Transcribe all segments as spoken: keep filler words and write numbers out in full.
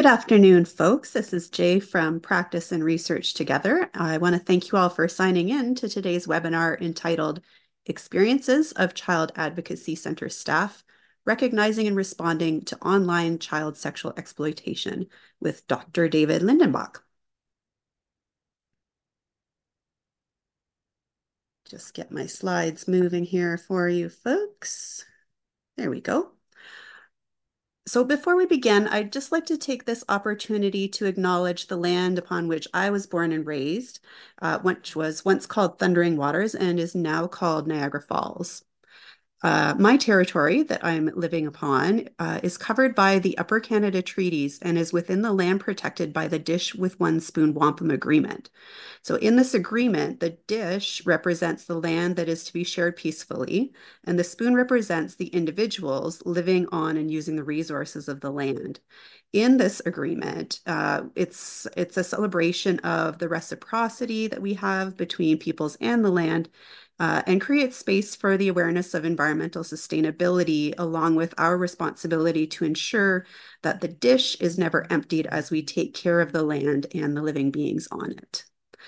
Good afternoon, folks. This is Jay from Practice and Research Together. I want to thank you all for signing in to today's webinar entitled Experiences of Child Advocacy Center Staff, Recognizing and Responding to Online Child Sexual Exploitation with Doctor David Lindenbach. Just get my slides moving here for you folks. There we go. So before we begin, I'd just like to take this opportunity to acknowledge the land upon which I was born and raised, uh, which was once called Thundering Waters and is now called Niagara Falls. Uh, my territory that I'm living upon uh, is covered by the Upper Canada Treaties and is within the land protected by the Dish with One Spoon Wampum Agreement. So in this agreement, the dish represents the land that is to be shared peacefully, and the spoon represents the individuals living on and using the resources of the land. In this agreement, uh, it's it's a celebration of the reciprocity that we have between peoples and the land, uh, and creates space for the awareness of environmental sustainability, along with our responsibility to ensure that the dish is never emptied as we take care of the land and the living beings on it.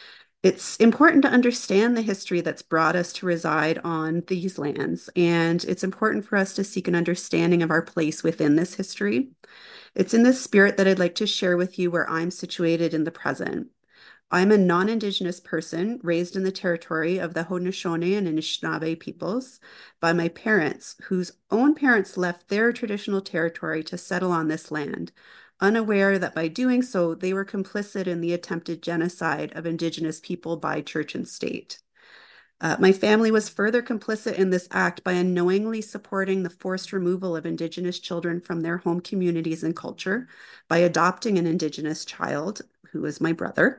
It's important to understand the history that's brought us to reside on these lands, and it's important for us to seek an understanding of our place within this history. It's in this spirit that I'd like to share with you where I'm situated in the present. I'm a non-Indigenous person raised in the territory of the Haudenosaunee and Anishinaabe peoples by my parents, whose own parents left their traditional territory to settle on this land, unaware that by doing so, they were complicit in the attempted genocide of Indigenous people by church and state. Uh, my family was further complicit in this act by unknowingly supporting the forced removal of Indigenous children from their home communities and culture by adopting an Indigenous child, who was my brother.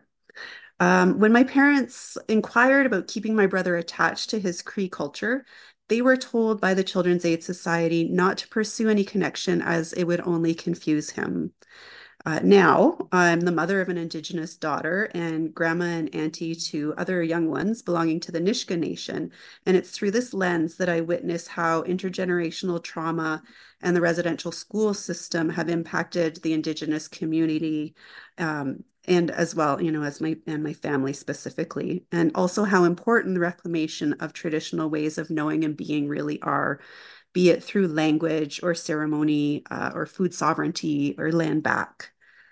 Um, when my parents inquired about keeping my brother attached to his Cree culture, they were told by the Children's Aid Society not to pursue any connection as it would only confuse him. Uh, now, I'm the mother of an Indigenous daughter and grandma and auntie to other young ones belonging to the Nisga'a Nation. And it's through this lens that I witness how intergenerational trauma and the residential school system have impacted the Indigenous community, um, and as well, you know, as my and my family specifically, and also how important the reclamation of traditional ways of knowing and being really are, be it through language or ceremony, uh, or food sovereignty or land back.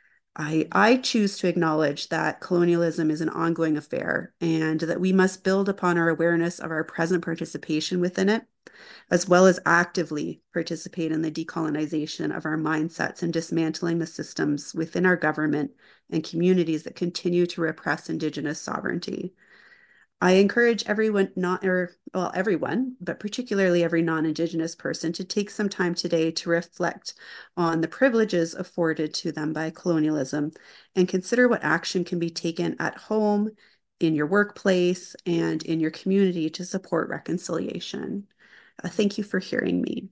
I, I choose to acknowledge that colonialism is an ongoing affair and that we must build upon our awareness of our present participation within it, as well as actively participate in the decolonization of our mindsets and dismantling the systems within our government and communities that continue to repress Indigenous sovereignty. I encourage everyone, not or well, everyone, but particularly every non-Indigenous person to take some time today to reflect on the privileges afforded to them by colonialism and consider what action can be taken at home, in your workplace, and in your community to support reconciliation. Uh, thank you for hearing me.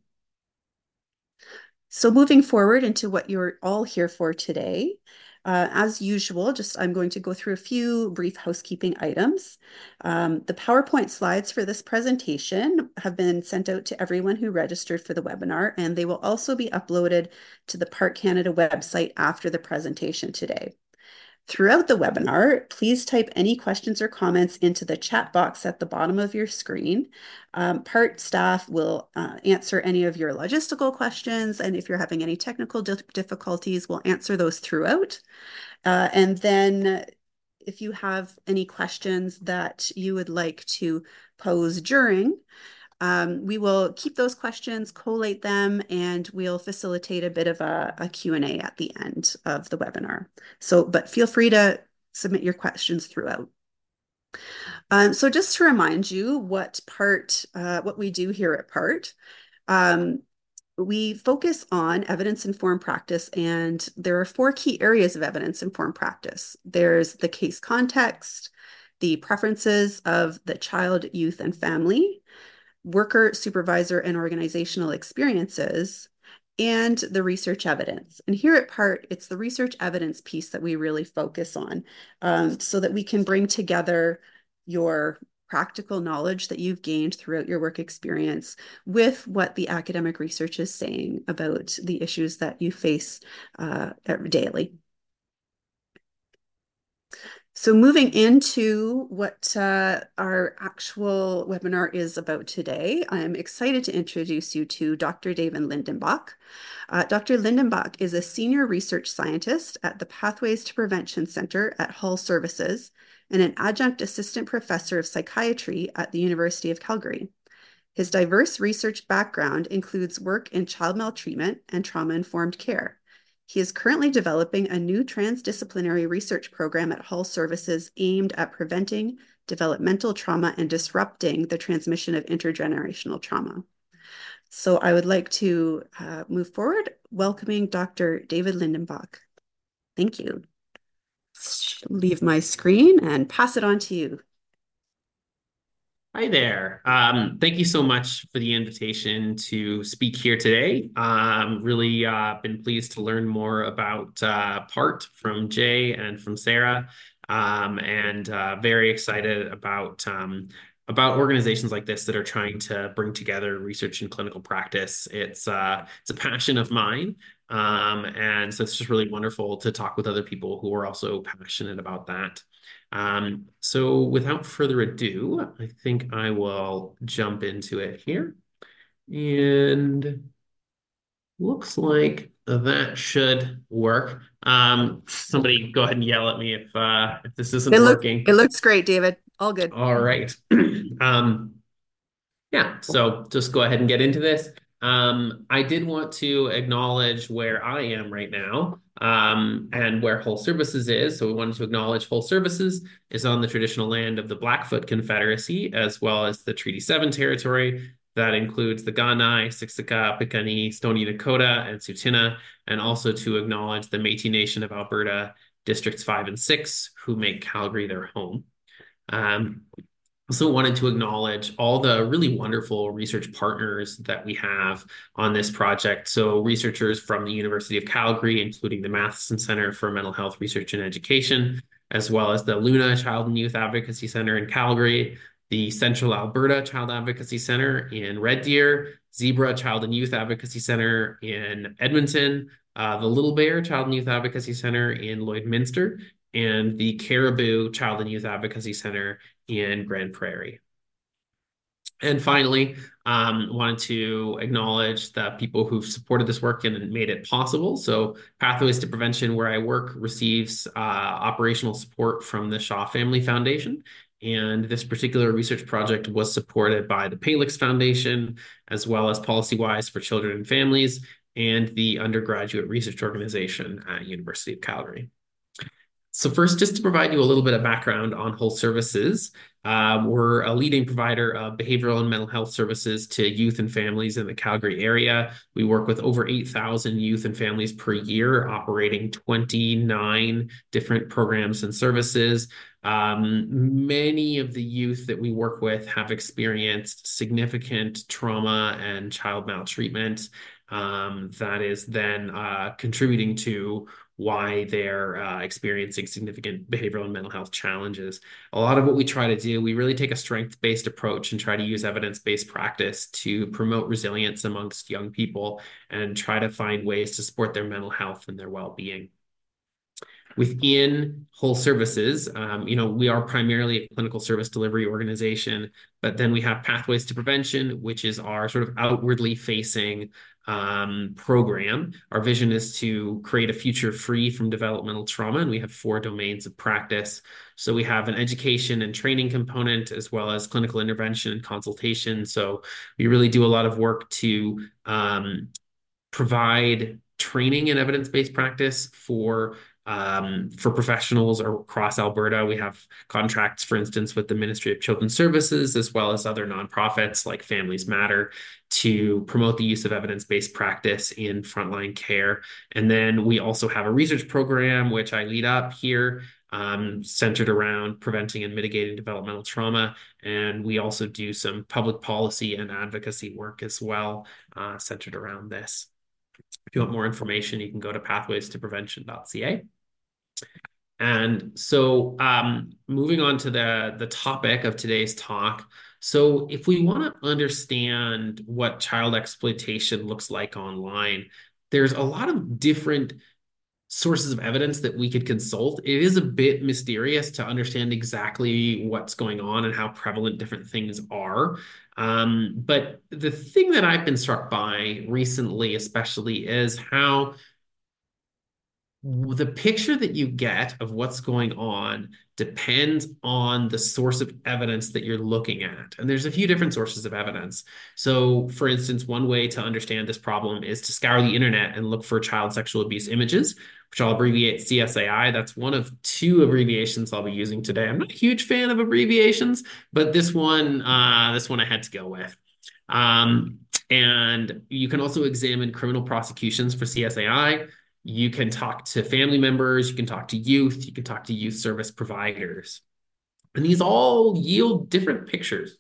So moving forward into what you're all here for today, uh, as usual, just I'm going to go through a few brief housekeeping items. Um, the PowerPoint slides for this presentation have been sent out to everyone who registered for the webinar, and they will also be uploaded to the Park Canada website after the presentation today. Throughout the webinar, please type any questions or comments into the chat box at the bottom of your screen. Um, PART staff will uh, answer any of your logistical questions, and if you're having any technical difficulties, we'll answer those throughout. Uh, and then if you have any questions that you would like to pose during, Um, we will keep those questions, collate them, and we'll facilitate a bit of a, a Q and A at the end of the webinar. So, but feel free to submit your questions throughout. Um, so just to remind you what part, uh, what we do here at PART, um, we focus on evidence-informed practice, and there are four key areas of evidence-informed practice. There's the case context, the preferences of the child, youth, and family, worker, supervisor, and organizational experiences, and the research evidence. And here at PART, it's the research evidence piece that we really focus on, um, so that we can bring together your practical knowledge that you've gained throughout your work experience with what the academic research is saying about the issues that you face uh, daily. So moving into what uh, our actual webinar is about today, I'm excited to introduce you to Doctor David Lindenbach. Uh, Doctor Lindenbach is a senior research scientist at the Pathways to Prevention Center at Hull Services and an adjunct assistant professor of psychiatry at the University of Calgary. His diverse research background includes work in child maltreatment and trauma-informed care. He is currently developing a new transdisciplinary research program at Hull Services aimed at preventing developmental trauma and disrupting the transmission of intergenerational trauma. So I would like to uh, move forward, welcoming Doctor David Lindenbach. Thank you. Leave my screen and pass it on to you. Hi there. Um, thank you so much for the invitation to speak here today. Um, really uh, been pleased to learn more about uh, PART from Jay and from Sarah, um, and uh, very excited about um, about organizations like this that are trying to bring together research and clinical practice. It's uh, it's a passion of mine, um, and so it's just really wonderful to talk with other people who are also passionate about that. Um, so without further ado, I think I will jump into it here. And looks like that should work. Um, somebody go ahead and yell at me if uh, if this isn't It looks working. it looks great, David. All good. All right. um, yeah, so just go ahead and get into this. Um, I did want to acknowledge where I am right now, um, and where Hull Services is. So we wanted to acknowledge Hull Services is on the traditional land of the Blackfoot Confederacy, as well as the Treaty seven territory. That includes the Kainai, Siksika, Piikani, Stoney Nakoda, and Tsuut'ina, and also to acknowledge the Métis Nation of Alberta, Districts five and six, who make Calgary their home. Um, also wanted to acknowledge all the really wonderful research partners that we have on this project. So researchers from the University of Calgary, including the Matheson Center for Mental Health Research and Education, as well as the Luna Child and Youth Advocacy Center in Calgary, the Central Alberta Child Advocacy Center in Red Deer, Zebra Child and Youth Advocacy Center in Edmonton, uh, the Little Bear Child and Youth Advocacy Center in Lloydminster, and the Caribou Child and Youth Advocacy Center in Grand Prairie. And finally, um, wanted to acknowledge the people who've supported this work and made it possible. So Pathways to Prevention, where I work, receives uh, operational support from the Shaw Family Foundation. And this particular research project was supported by the Palix Foundation, as well as PolicyWise for Children and Families, and the Undergraduate Research Organization at University of Calgary. So first, just to provide you a little bit of background on Hull Services, uh, we're a leading provider of behavioral and mental health services to youth and families in the Calgary area. We work with over eight thousand youth and families per year, operating twenty-nine different programs and services. Um, many of the youth that we work with have experienced significant trauma and child maltreatment. Um, that is then uh, contributing to why they're uh, experiencing significant behavioral and mental health challenges. A lot of what we try to do, we really take a strength-based approach and try to use evidence-based practice to promote resilience amongst young people and try to find ways to support their mental health and their well-being. Within Hull Services, um, you know, we are primarily a clinical service delivery organization, but then we have Pathways to Prevention, which is our sort of outwardly facing um, program. Our vision is to create a future free from developmental trauma, and we have four domains of practice. So we have an education and training component, as well as clinical intervention and consultation. So we really do a lot of work to um, provide training and evidence-based practice for um, for professionals across Alberta. We have contracts, for instance, with the Ministry of Children's Services, as well as other nonprofits like Families Matter, to promote the use of evidence-based practice in frontline care. And then we also have a research program, which I lead up here, um, centered around preventing and mitigating developmental trauma. And we also do some public policy and advocacy work as well, uh, centered around this. If you want more information, you can go to pathways to prevention dot c a. And so, um, moving on to the the topic of today's talk. So, if we want to understand what child exploitation looks like online, there's a lot of different sources of evidence that we could consult. It is a bit mysterious to understand exactly what's going on and how prevalent different things are. Um, but the thing that I've been struck by recently, especially, is how the picture that you get of what's going on depends on the source of evidence that you're looking at. And there's a few different sources of evidence. So, for instance, one way to understand this problem is to scour the internet and look for child sexual abuse images, which I'll abbreviate C S A I. That's one of two abbreviations I'll be using today. I'm not a huge fan of abbreviations, but this one, uh, this one I had to go with. Um, and you can also examine criminal prosecutions for C S A I. You can talk to family members, you can talk to youth, you can talk to youth service providers. And these all yield different pictures.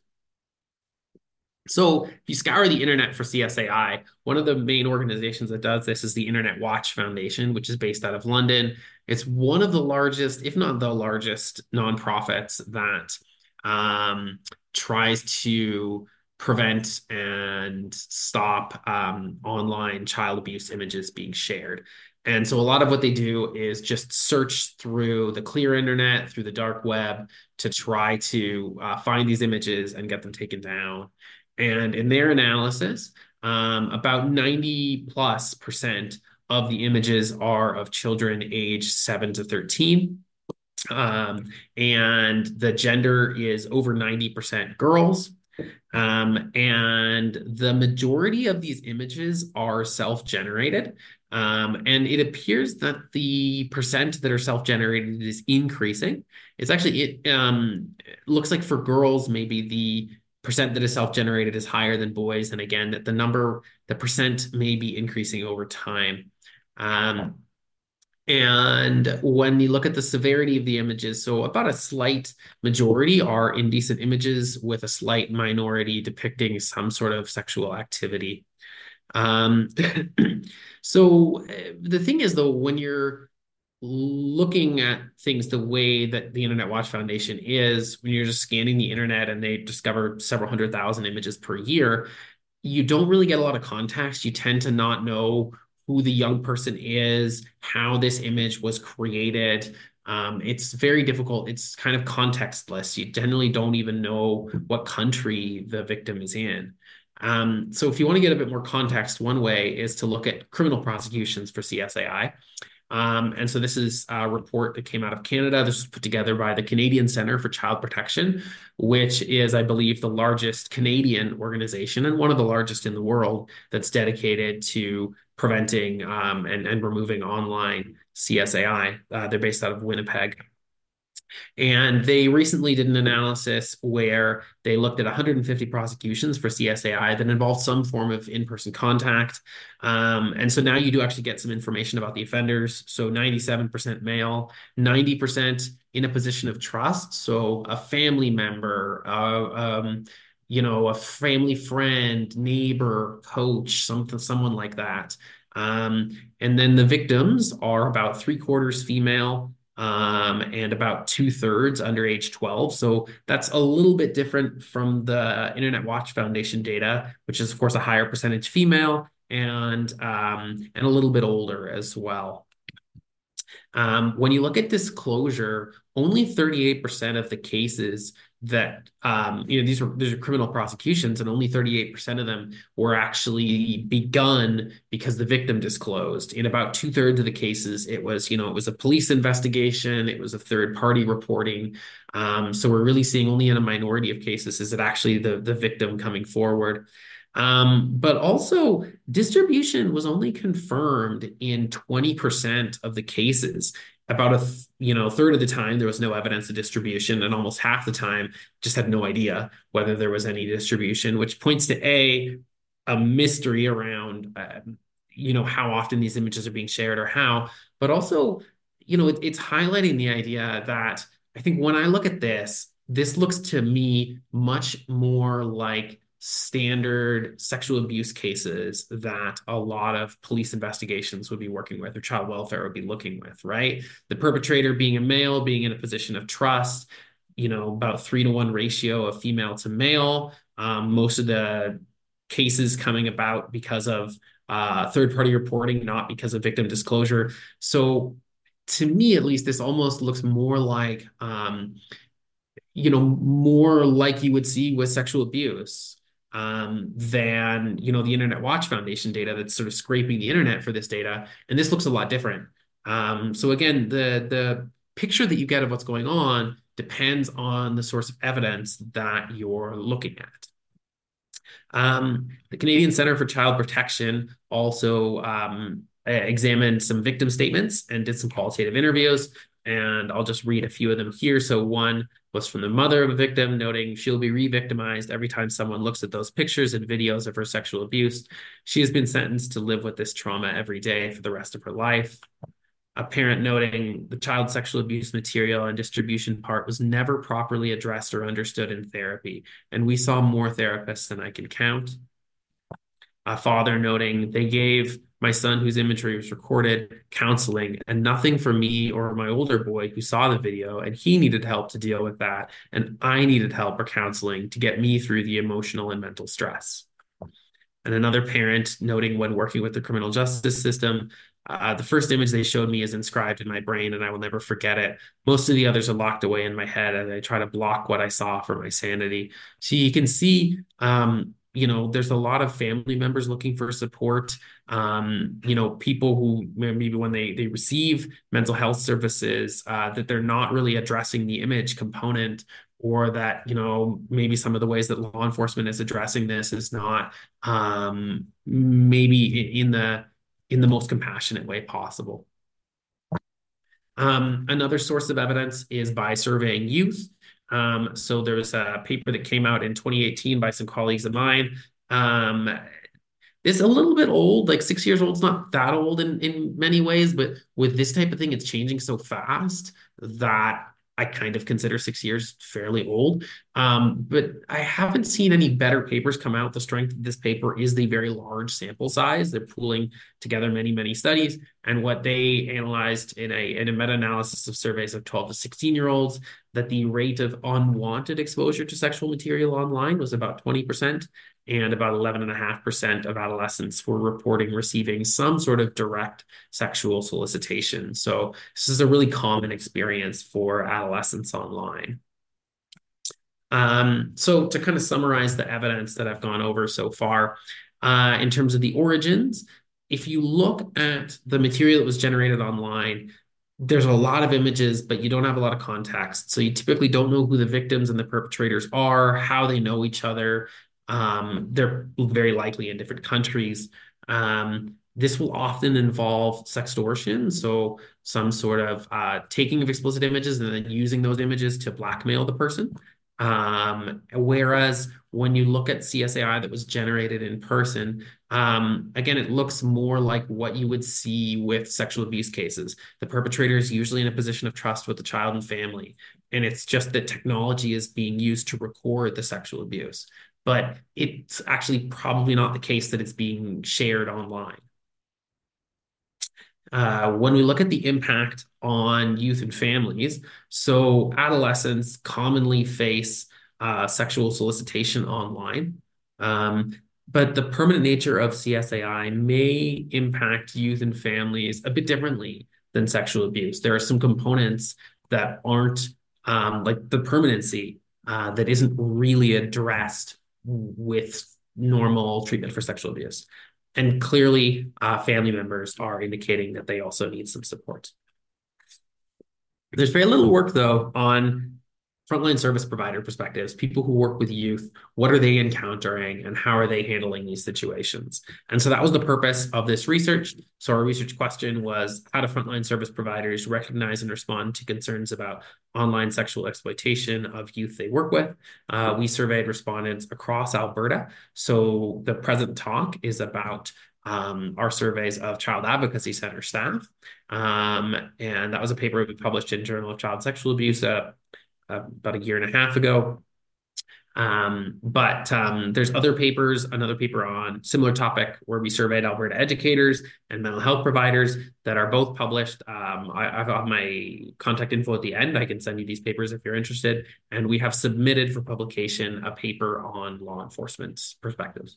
So if you scour the internet for C S A I, one of the main organizations that does this is the Internet Watch Foundation, which is based out of London. It's one of the largest, if not the largest, nonprofits that um, tries to prevent and stop um, online child abuse images being shared. And so a lot of what they do is just search through the clear internet, through the dark web, to try to uh, find these images and get them taken down. And in their analysis, um, about ninety plus percent of the images are of children aged seven to thirteen. Um, and the gender is over ninety percent girls. Um, and the majority of these images are self-generated. Um, and it appears that the percent that are self-generated is increasing. It's actually, it um, looks like for girls, maybe the percent that is self-generated is higher than boys. And again, that the number, the percent may be increasing over time. Um, and when you look at the severity of the images, so about a slight majority are indecent images with a slight minority depicting some sort of sexual activity. Um, so uh, the thing is, though, when you're looking at things the way that the Internet Watch Foundation is, when you're just scanning the internet and they discover several hundred thousand images per year, you don't really get a lot of context. You tend to not know who the young person is, how this image was created. Um, it's very difficult. It's kind of contextless. You generally don't even know what country the victim is in. Um, so if you want to get a bit more context, one way is to look at criminal prosecutions for C S A I. Um, and so this is a report that came out of Canada. This was put together by the Canadian Centre for Child Protection, which is, I believe, the largest Canadian organization and one of the largest in the world that's dedicated to preventing um, and, and removing online C S A I. Uh, they're based out of Winnipeg. And they recently did an analysis where they looked at one hundred fifty prosecutions for C S A I that involved some form of in-person contact. Um, and so now you do actually get some information about the offenders. So ninety-seven percent male, ninety percent in a position of trust. So a family member, uh, um, you know, a family friend, neighbor, coach, something, someone like that. Um, and then the victims are about three quarters female, um, and about two thirds under age twelve. So that's a little bit different from the Internet Watch Foundation data, which is, of course, a higher percentage female and um, and a little bit older as well. Um, when you look at disclosure, only thirty-eight percent of the cases that, um, you know, these are, these are criminal prosecutions, and only thirty-eight percent of them were actually begun because the victim disclosed. In about two thirds of the cases, it was, you know, it was a police investigation, it was a third party reporting. Um, so we're really seeing only in a minority of cases is it actually the, the victim coming forward. Um, but also distribution was only confirmed in twenty percent of the cases. About a th you know third of the time there was no evidence of distribution, and almost half the time just had no idea whether there was any distribution, which points to a a mystery around uh, you know how often these images are being shared or how, but also you know it, it's highlighting the idea that I think when I look at this, this looks to me much more like standard sexual abuse cases that a lot of police investigations would be working with or child welfare would be looking with, right? The perpetrator being a male, being in a position of trust, you know, about three to one ratio of female to male. Um, most of the cases coming about because of uh, third party reporting, not because of victim disclosure. So, to me, at least, this almost looks more like, um, you know, more like you would see with sexual abuse um, than, you know, the Internet Watch Foundation data that's sort of scraping the internet for this data. And this looks a lot different. Um, so again, the the picture that you get of what's going on depends on the source of evidence that you're looking at. Um, the Canadian Centre for Child Protection also um, examined some victim statements and did some qualitative interviews. And I'll just read a few of them here. So one was from the mother of a victim, noting she'll be re-victimized every time someone looks at those pictures and videos of her sexual abuse. She has been sentenced to live with this trauma every day for the rest of her life. A parent noting the child sexual abuse material and distribution part was never properly addressed or understood in therapy, and we saw more therapists than I can count. A father noting they gave my son, whose imagery was recorded, counseling, and nothing for me or my older boy who saw the video, and he needed help to deal with that, and I needed help or counseling to get me through the emotional and mental stress. And another parent noting when working with the criminal justice system, uh, the first image they showed me is inscribed in my brain and I will never forget it. Most of the others are locked away in my head as I try to block what I saw for my sanity. So you can see, um, you know, there's a lot of family members looking for support. Um, you know, people who maybe when they they receive mental health services, uh, that they're not really addressing the image component, or that, you know, maybe some of the ways that law enforcement is addressing this is not um, maybe in the in the most compassionate way possible. Um, another source of evidence is by surveying youth. Um, so there was a paper that came out in twenty eighteen by some colleagues of mine. Um, it's a little bit old, like six years old. It's not that old in, in many ways, but with this type of thing, it's changing so fast that I kind of consider six years fairly old. Um, but I haven't seen any better papers come out. The strength of this paper is the very large sample size. They're pooling together many, many studies. And what they analyzed in a, in a meta-analysis of surveys of twelve to sixteen year olds, that the rate of unwanted exposure to sexual material online was about twenty percent, and about eleven point five percent of adolescents were reporting receiving some sort of direct sexual solicitation. So this is a really common experience for adolescents online. Um, so to kind of summarize the evidence that I've gone over so far, uh, in terms of the origins, if you look at the material that was generated online, there's a lot of images, but you don't have a lot of context. So you typically don't know who the victims and the perpetrators are, how they know each other. Um, they're very likely in different countries. Um, this will often involve sextortion, so some sort of uh, taking of explicit images and then using those images to blackmail the person. Um, whereas when you look at C S A I that was generated in person, um, again, it looks more like what you would see with sexual abuse cases. The perpetrator is usually in a position of trust with the child and family, and it's just that technology is being used to record the sexual abuse. But it's actually probably not the case that it's being shared online. Uh, when we look at the impact on youth and families, so adolescents commonly face uh, sexual solicitation online, um, but the permanent nature of C S A I may impact youth and families a bit differently than sexual abuse. There are some components that aren't um, like the permanency uh, that isn't really addressed with normal treatment for sexual abuse. And clearly, uh, family members are indicating that they also need some support. There's very little work, though, on frontline service provider perspectives, people who work with youth. What are they encountering and how are they handling these situations? And so that was the purpose of this research. So our research question was, how do frontline service providers recognize and respond to concerns about online sexual exploitation of youth they work with? Uh, we surveyed respondents across Alberta. So the present talk is about um, our surveys of Child Advocacy Center staff. Um, and that was a paper we published in Journal of Child Sexual Abuse uh, uh, about a year and a half ago. Um, but um, there's other papers, another paper on similar topic where we surveyed Alberta educators and mental health providers that are both published. Um, I, I've got my contact info at the end. I can send you these papers if you're interested. And we have submitted for publication a paper on law enforcement perspectives.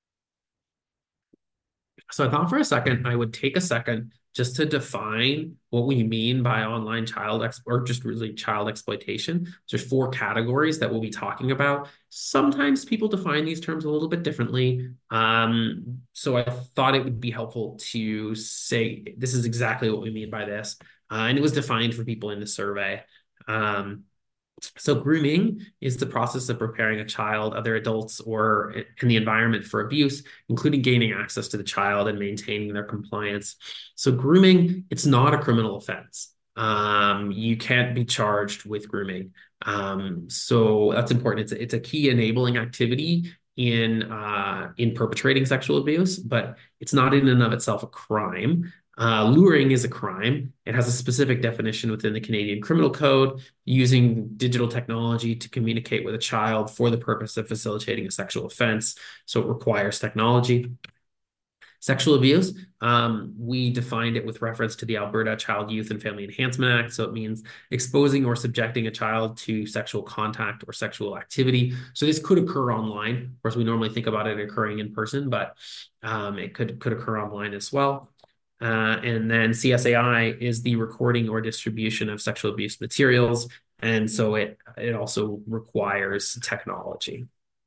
So I thought for a second I would take a second just to define what we mean by online child ex or just really child exploitation. There's four categories that we'll be talking about. Sometimes people define these terms a little bit differently. Um, so I thought it would be helpful to say this is exactly what we mean by this. Uh, and it was defined for people in the survey. Um, so grooming is the process of preparing a child, other adults, or in the environment for abuse, including gaining access to the child and maintaining their compliance. So grooming, it's not a criminal offense. Um, you can't be charged with grooming. Um, so that's important. It's a, it's a key enabling activity in uh, in perpetrating sexual abuse, but it's not in and of itself a crime. Uh, luring is a crime. It has a specific definition within the Canadian Criminal Code, using digital technology to communicate with a child for the purpose of facilitating a sexual offense. So it requires technology. Sexual abuse, um, we defined it with reference to the Alberta Child, Youth, and Family Enhancement Act. So it means exposing or subjecting a child to sexual contact or sexual activity. So this could occur online. Of course, we normally think about it occurring in person, but um, it could, could occur online as well. Uh, and then C S A I is the recording or distribution of sexual abuse materials. And so it, it also requires technology.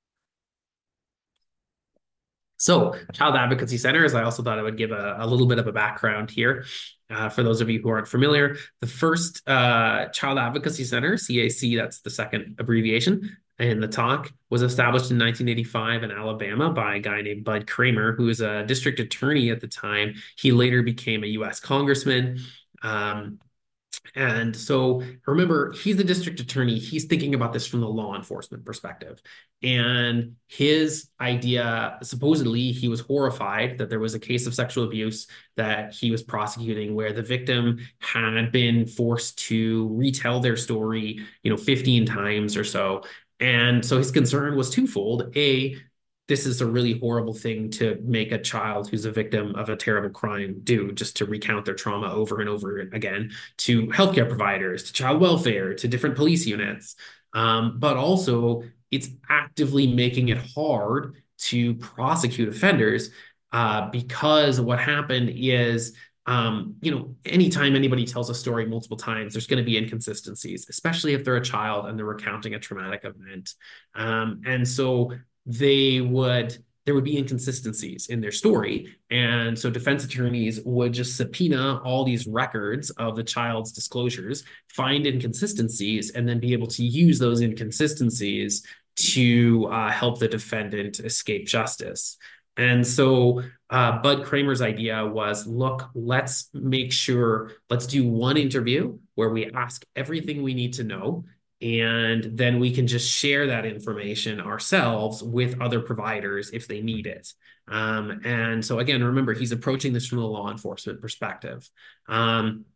So, Child Advocacy Centers, I also thought I would give a, a little bit of a background here. Uh, for those of you who aren't familiar, the first uh, Child Advocacy Center, C A C, that's the second abbreviation in the talk, was established in nineteen eighty-five in Alabama by a guy named Bud Kramer, who was a district attorney at the time. He later became a U S congressman. Um, and so remember, he's the district attorney. He's thinking about this from the law enforcement perspective. And his idea, supposedly, he was horrified that there was a case of sexual abuse that he was prosecuting where the victim had been forced to retell their story, you know, fifteen times or so. And so his concern was twofold. A, this is a really horrible thing to make a child who's a victim of a terrible crime do, just to recount their trauma over and over again to healthcare providers, to child welfare, to different police units. Um, but also, it's actively making it hard to prosecute offenders uh, because what happened is, um, you know, anytime anybody tells a story multiple times, there's going to be inconsistencies, especially if they're a child and they're recounting a traumatic event. Um, and so they would there would be inconsistencies in their story. And so defense attorneys would just subpoena all these records of the child's disclosures, find inconsistencies, and then be able to use those inconsistencies to uh, help the defendant escape justice. And so uh, Bud Kramer's idea was, look, let's make sure, let's do one interview where we ask everything we need to know, and then we can just share that information ourselves with other providers if they need it. Um, and so again, remember, he's approaching this from a law enforcement perspective. Um,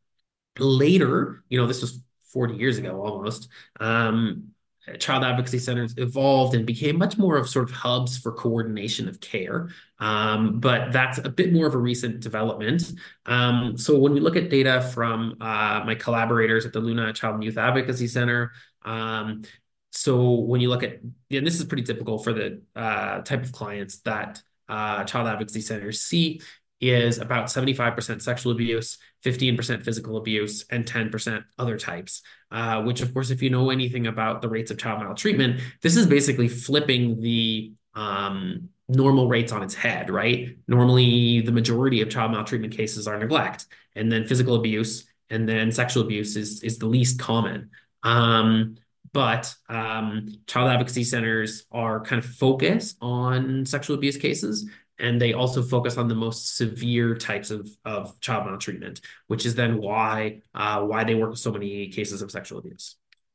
later, you know, this was forty years ago almost, um, child advocacy centers evolved and became much more of sort of hubs for coordination of care. Um, but that's a bit more of a recent development. Um, so when we look at data from uh, my collaborators at the Luna Child and Youth Advocacy Center, um, so when you look at, and this is pretty typical for the uh, type of clients that uh, child advocacy centers see, is about seventy-five percent sexual abuse, fifteen percent physical abuse, and ten percent other types, uh, which, of course, if you know anything about the rates of child maltreatment, this is basically flipping the um, normal rates on its head, right? Normally, the majority of child maltreatment cases are neglect, and then physical abuse, and then sexual abuse is, is the least common. Um, but um, child advocacy centers are kind of focused on sexual abuse cases, and they also focus on the most severe types of, of child maltreatment, which is then why uh, why they work with so many cases of sexual abuse.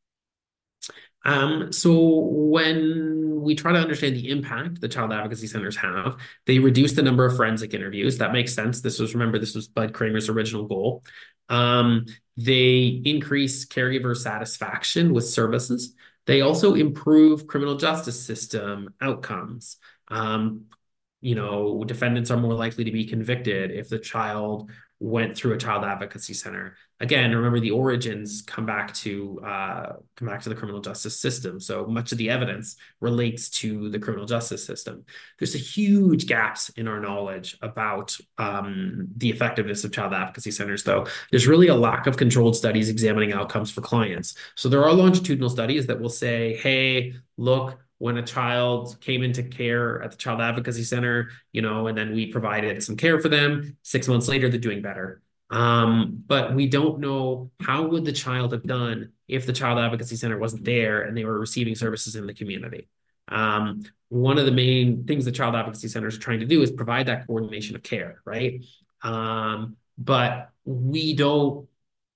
Um, so when we try to understand the impact the child advocacy centers have, they reduce the number of forensic interviews. That makes sense. This was, remember, this was Bud Kramer's original goal. Um, They increase caregiver satisfaction with services. They also improve criminal justice system outcomes. Um, you know, defendants are more likely to be convicted if the child went through a child advocacy center. Again, remember the origins come back to uh, come back to the criminal justice system. So much of the evidence relates to the criminal justice system. There's a huge gaps in our knowledge about um, the effectiveness of child advocacy centers, though. There's really a lack of controlled studies examining outcomes for clients. So there are longitudinal studies that will say, hey, look, when a child came into care at the child advocacy center, you know, and then we provided some care for them, six months later, they're doing better. Um, but we don't know how would the child have done if the child advocacy center wasn't there and they were receiving services in the community. Um, one of the main things the child advocacy centers are trying to do is provide that coordination of care, right? Um, but we don't,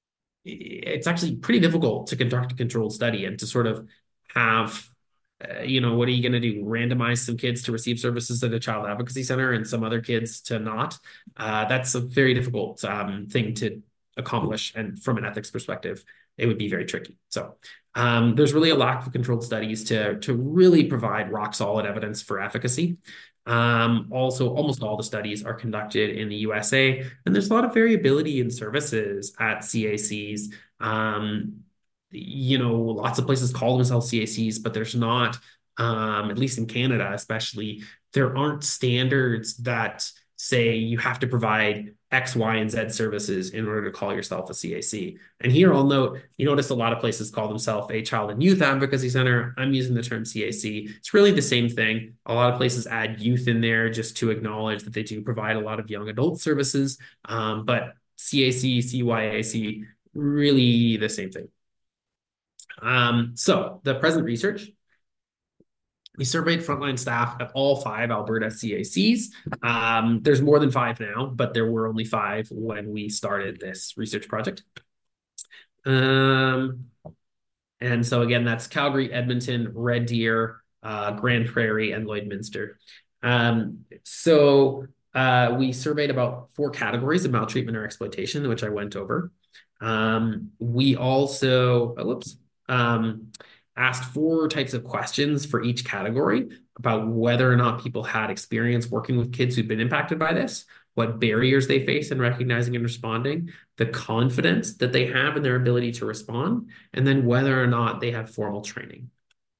it's actually pretty difficult to conduct a controlled study and to sort of have uh, you know, what are you going to do? Randomize some kids to receive services at a child advocacy center and some other kids to not? Uh, that's a very difficult um, thing to accomplish. And from an ethics perspective, it would be very tricky. So um, there's really a lack of controlled studies to, to really provide rock solid evidence for efficacy. Um, also, almost all the studies are conducted in the U S A, and there's a lot of variability in services at C A Cs. Um, you know, lots of places call themselves C A Cs, but there's not, um, at least in Canada, especially, there aren't standards that say you have to provide X, Y, and Z services in order to call yourself a C A C. And here I'll note, you notice a lot of places call themselves a child and youth advocacy center. I'm using the term C A C. It's really the same thing. A lot of places add youth in there just to acknowledge that they do provide a lot of young adult services. Um, but C A C, C Y A C, really the same thing. Um, so the present research, we surveyed frontline staff at all five Alberta C A Cs. Um, there's more than five now, but there were only five when we started this research project. Um, and so again, that's Calgary, Edmonton, Red Deer, uh, Grand Prairie, and Lloydminster. Um, so uh, we surveyed about four categories of maltreatment or exploitation, which I went over. Um, we also, oh, whoops, um, asked four types of questions for each category about whether or not people had experience working with kids who've been impacted by this, what barriers they face in recognizing and responding, the confidence that they have in their ability to respond, and then whether or not they have formal training.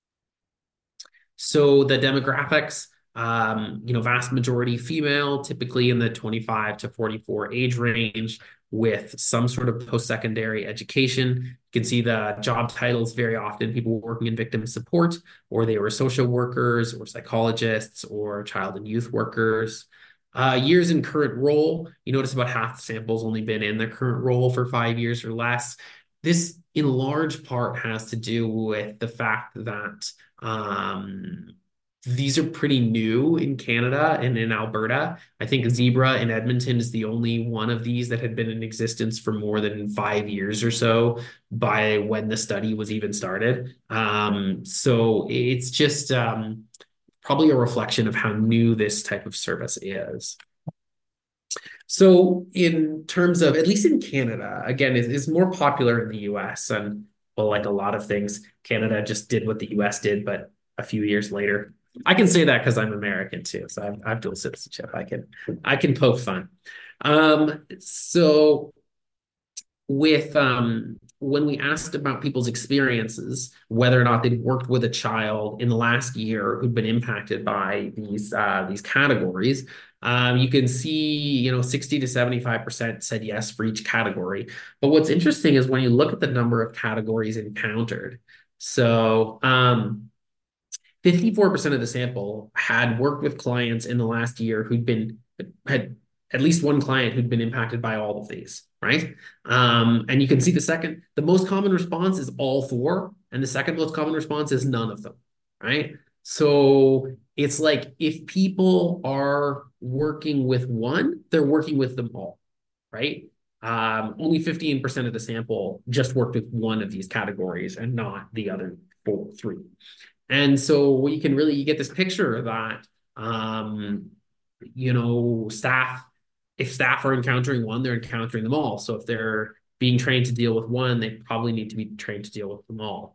So the demographics, um, you know, vast majority female, typically in the twenty-five to forty-four age range, with some sort of post-secondary education. You can see the job titles very often, people working in victim support, or they were social workers or psychologists or child and youth workers. Uh, years in current role, you notice about half the samples only been in the current role for five years or less. This in large part has to do with the fact that um, these are pretty new in Canada and in Alberta. I think Zebra in Edmonton is the only one of these that had been in existence for more than five years or so by when the study was even started. Um, so it's just um, probably a reflection of how new this type of service is. So in terms of, at least in Canada, again, it is more popular in the U S, and well, like a lot of things, Canada just did what the U S did, but a few years later. I can say that because I'm American too, so I've, I've dual citizenship. I can I can poke fun. Um, so with um, when we asked about people's experiences, whether or not they'd worked with a child in the last year who'd been impacted by these uh, these categories, um, you can see, you know, sixty to seventy-five percent said yes for each category. But what's interesting is when you look at the number of categories encountered. So um, fifty-four percent of the sample had worked with clients in the last year who'd been had at least one client who'd been impacted by all of these, right? Um, and you can see the second, the most common response is all four, and the second most common response is none of them, right? So it's like if people are working with one, they're working with them all, right? Um, only fifteen percent of the sample just worked with one of these categories and not the other four, three. And so you can really, you get this picture that, um, you know, staff, if staff are encountering one, they're encountering them all. So if they're being trained to deal with one, they probably need to be trained to deal with them all.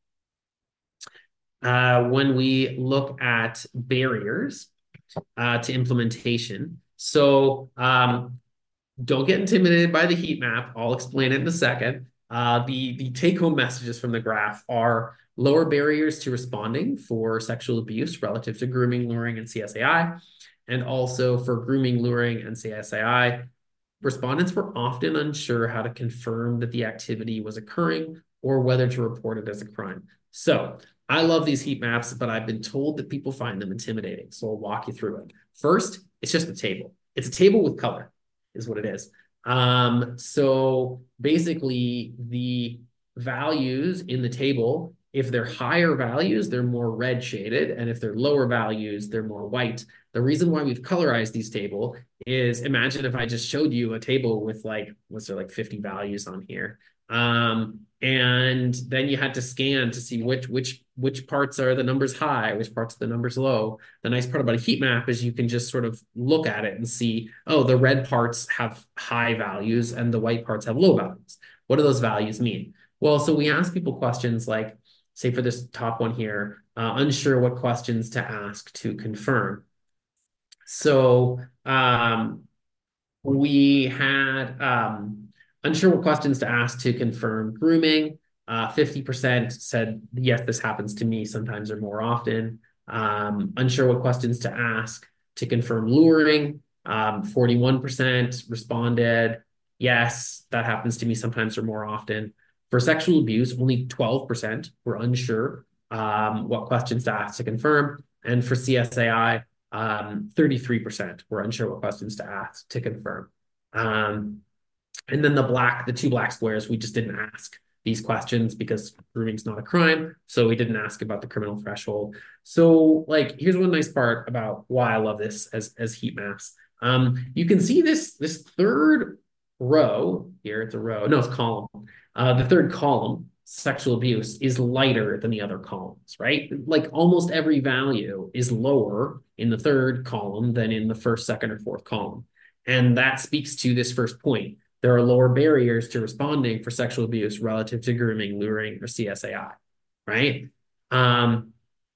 Uh, when we look at barriers uh, to implementation, so um, don't get intimidated by the heat map. I'll explain it in a second. Uh, the the take-home messages from the graph are lower barriers to responding for sexual abuse relative to grooming, luring, and C S A I, and also for grooming, luring, and C S A I. Respondents were often unsure how to confirm that the activity was occurring or whether to report it as a crime. So I love these heat maps, but I've been told that people find them intimidating. So I'll walk you through it. First, it's just a table. It's a table with color, is what it is. Um, so basically, the values in the table, if they're higher values, they're more red shaded. And if they're lower values, they're more white. The reason why we've colorized these table is imagine if I just showed you a table with like, what's there, like fifty values on here. Um, and then you had to scan to see which which which parts are the numbers high, which parts are the numbers low. The nice part about a heat map is you can just sort of look at it and see, oh, the red parts have high values and the white parts have low values. What do those values mean? Well, so we ask people questions like, say for this top one here, uh, unsure what questions to ask to confirm. So um, we had um, unsure what questions to ask to confirm grooming. Uh, fifty percent said, yes, this happens to me sometimes or more often. Um, unsure what questions to ask to confirm luring. Um, forty-one percent responded, yes, that happens to me sometimes or more often. For sexual abuse, only twelve percent were unsure um, what questions to ask to confirm. And for C S A I, um, thirty-three percent were unsure what questions to ask to confirm. Um, and then the black, the two black squares, we just didn't ask these questions because grooming's not a crime. So we didn't ask about the criminal threshold. So like, here's one nice part about why I love this as, as heat maps. Um, you can see this, this third row here, it's a row, no, it's column. Uh, the third column, sexual abuse, is lighter than the other columns, right? Like almost every value is lower in the third column than in the first, second, or fourth column. And that speaks to this first point. There are lower barriers to responding for sexual abuse relative to grooming, luring, or C S A I, right? Um,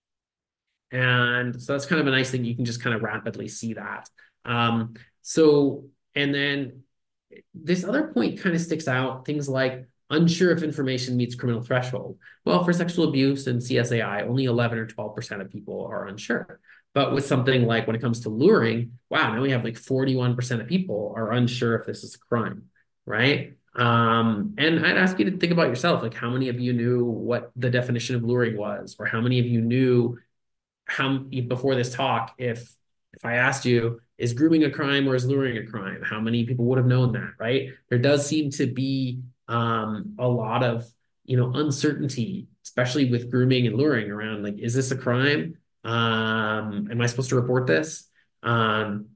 and so that's kind of a nice thing. You can just kind of rapidly see that. Um, so, and then this other point kind of sticks out, things like unsure if information meets criminal threshold. Well, for sexual abuse and C S A I, only eleven or twelve percent of people are unsure. But with something like when it comes to luring, wow, now we have like forty-one percent of people are unsure if this is a crime, right? Um, and I'd ask you to think about yourself, like how many of you knew what the definition of luring was, or how many of you knew how before this talk, if if I asked you, is grooming a crime or is luring a crime? How many people would have known that, right? There does seem to be um, a lot of, you know, uncertainty, especially with grooming and luring around, like, is this a crime? Um, am I supposed to report this? Um,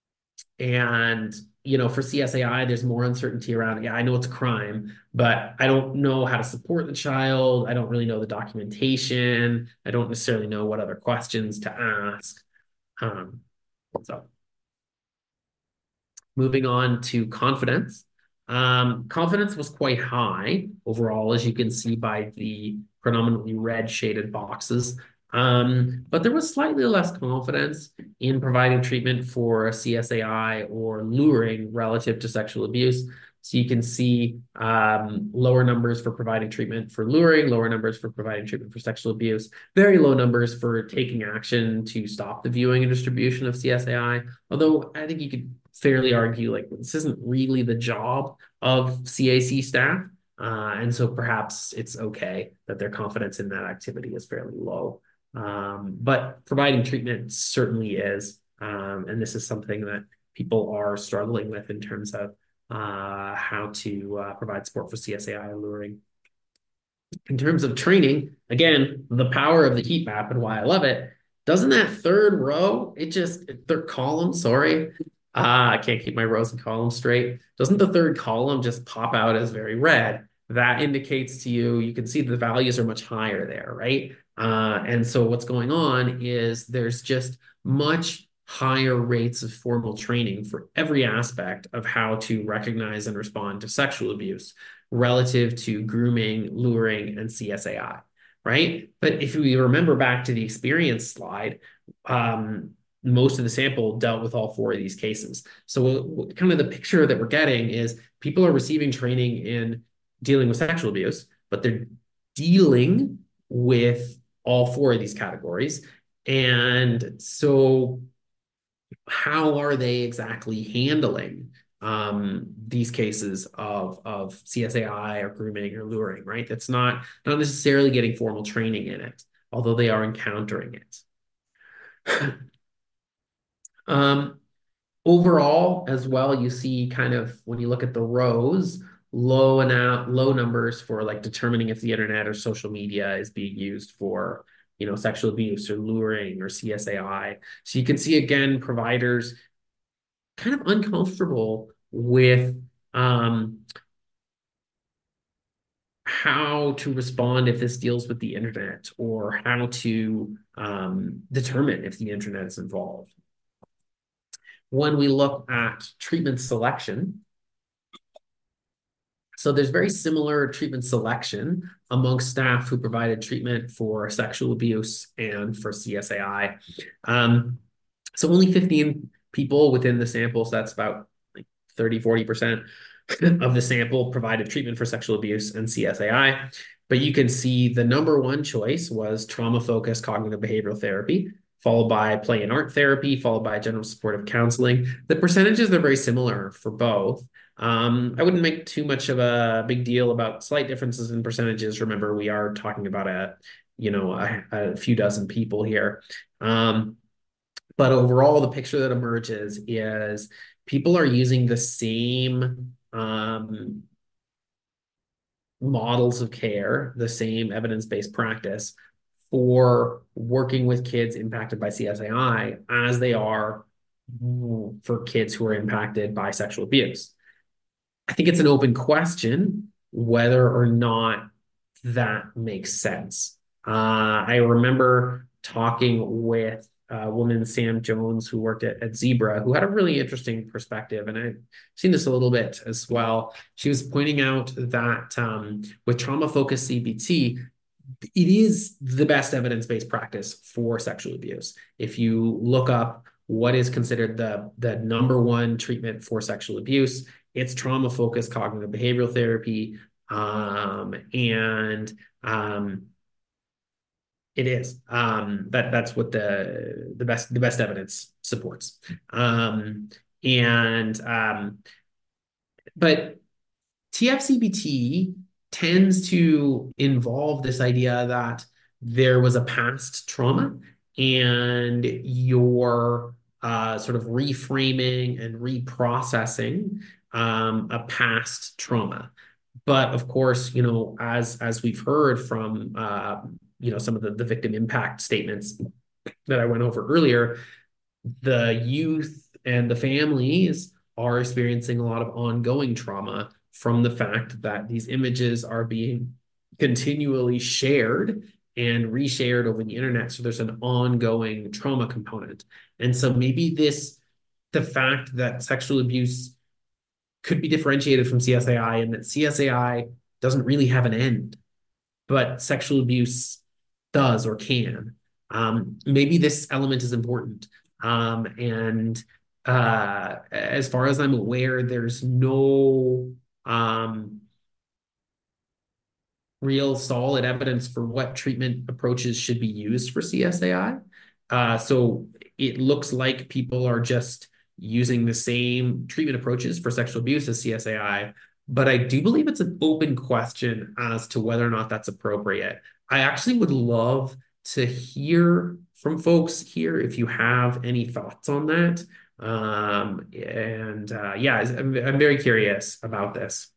and, you know, for C S A I, there's more uncertainty around, yeah, I know it's a crime, but I don't know how to support the child. I don't really know the documentation. I don't necessarily know what other questions to ask. Um, so moving on to confidence. Um, confidence was quite high overall, as you can see by the predominantly red shaded boxes. Um, but there was slightly less confidence in providing treatment for C S A I or luring relative to sexual abuse. So you can see um, lower numbers for providing treatment for luring, lower numbers for providing treatment for sexual abuse, very low numbers for taking action to stop the viewing and distribution of C S A I. Although I think you could fairly argue like this isn't really the job of C A C staff. Uh, and so perhaps it's okay that their confidence in that activity is fairly low. Um, but providing treatment certainly is. Um, and this is something that people are struggling with in terms of uh, how to uh, provide support for C S A I alluring. In terms of training, again, the power of the heat map and why I love it, doesn't that third row, it just, third column, sorry, uh, I can't keep my rows and columns straight. Doesn't the third column just pop out as very red? That indicates to you, you can see the values are much higher there, right? Uh, and so what's going on is there's just much higher rates of formal training for every aspect of how to recognize and respond to sexual abuse relative to grooming, luring, and C S A I, right? But if we remember back to the experience slide, um, most of the sample dealt with all four of these cases. So kind of the picture that we're getting is people are receiving training in dealing with sexual abuse, but they're dealing with all four of these categories. And so how are they exactly handling um, these cases of, of C S A I or grooming or luring, right? That's not, not necessarily getting formal training in it, although they are encountering it. um, Overall, as well, you see kind of when you look at the rows, low and out, low numbers for like determining if the internet or social media is being used for, you know, sexual abuse or luring or C S A I. So you can see again, providers kind of uncomfortable with um, how to respond if this deals with the internet or how to um, determine if the internet is involved. When we look at treatment selection, so there's very similar treatment selection amongst staff who provided treatment for sexual abuse and for C S A I. Um, so only fifteen people within the sample, so that's about like thirty, forty percent of the sample provided treatment for sexual abuse and C S A I. But you can see the number one choice was trauma-focused cognitive behavioral therapy, followed by play and art therapy, followed by general supportive counseling. The percentages are very similar for both. Um, I wouldn't make too much of a big deal about slight differences in percentages. Remember, we are talking about a, you know, a, a few dozen people here. Um, but overall, the picture that emerges is people are using the same um, models of care, the same evidence-based practice for working with kids impacted by C S A I as they are for kids who are impacted by sexual abuse. I think it's an open question whether or not that makes sense. Uh, I remember talking with a woman, Sam Jones, who worked at, at Zebra, who had a really interesting perspective. And I've seen this a little bit as well. She was pointing out that um, with trauma-focused C B T, it is the best evidence-based practice for sexual abuse. If you look up what is considered the, the number one treatment for sexual abuse, it's trauma-focused cognitive behavioral therapy. Um, and um, it is. Um, that that's what the the best the best evidence supports. Um, and um, but T F C B T tends to involve this idea that there was a past trauma and you're uh, sort of reframing and reprocessing um, a past trauma. But of course, you know, as as we've heard from uh, you know some of the, the victim impact statements that I went over earlier, the youth and the families are experiencing a lot of ongoing trauma from the fact that these images are being continually shared and reshared over the internet. So there's an ongoing trauma component. And so maybe this, the fact that sexual abuse could be differentiated from C S A I and that C S A I doesn't really have an end, but sexual abuse does or can. Um, maybe this element is important. Um, and uh, as far as I'm aware, there's no um, real solid evidence for what treatment approaches should be used for C S A I. Uh, so it looks like people are just using the same treatment approaches for sexual abuse as C S A I, but I do believe it's an open question as to whether or not that's appropriate. I actually would love to hear from folks here if you have any thoughts on that. Um, and uh, yeah, I'm, I'm very curious about this.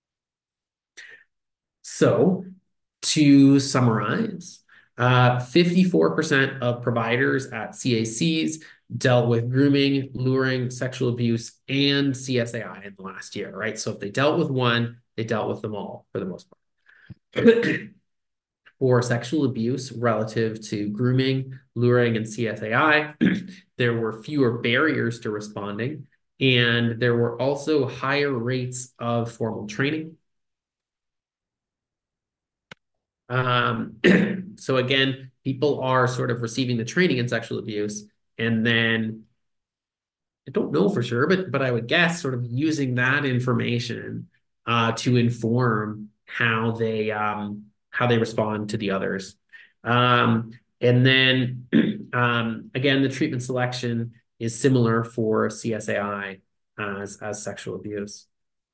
So to summarize, uh, fifty-four percent of providers at C A Cs dealt with grooming, luring, sexual abuse, and C S A I in the last year, right? So if they dealt with one, they dealt with them all for the most part. for sexual abuse relative to grooming, luring, and C S A I. There were fewer barriers to responding, and there were also higher rates of formal training. Um, so again, people are sort of receiving the training in sexual abuse, and then I don't know for sure, but but I would guess sort of using that information uh, to inform how they um, how they respond to the others. Um, and then um, again, the treatment selection is similar for C S A I as as sexual abuse.